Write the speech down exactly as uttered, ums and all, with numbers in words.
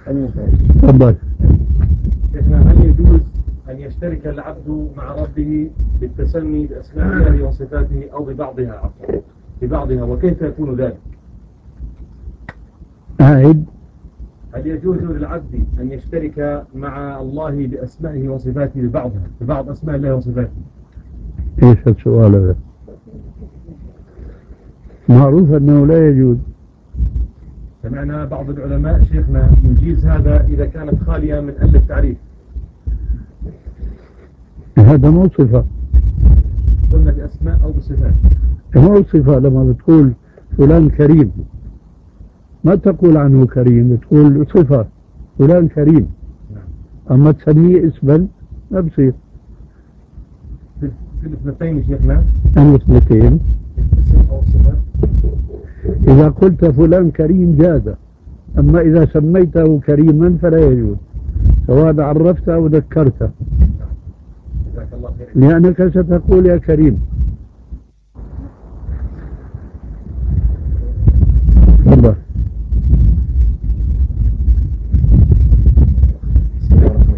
تفضل. شيخنا، هل يجوز أن يشترك العبد مع ربه بالتسمي بأسماء الله وصفاته أو ببعضها عفوا ببعضها، وكيف يكون ذلك؟ أعد. هل يجوز للعبد أن يشترك مع الله بأسمائه وصفاته ببعضها ببعض أسماء الله وصفاته؟ ايش السؤال هذا؟ معروف أنه لا يجوز. سمعنا بعض العلماء شيخنا يجيز هذا إذا كانت خالية من ألف التعريف. هذا مو صفة. قلنا بأسماء أو بصفات. مو صفة. لما بتقول فلان كريم ما تقول عنه كريم، تقول صفة فلان كريم. أما تسميه اسما ما بصير. في الاثنتين شيخنا. الاثنتين. الاسم أو الصفة. إذا قلت فلان كريم جاز، أما إذا سميته كريما فلا يجوز، سواء عرفته أو ذكرته، لأنك ستقول يا كريم.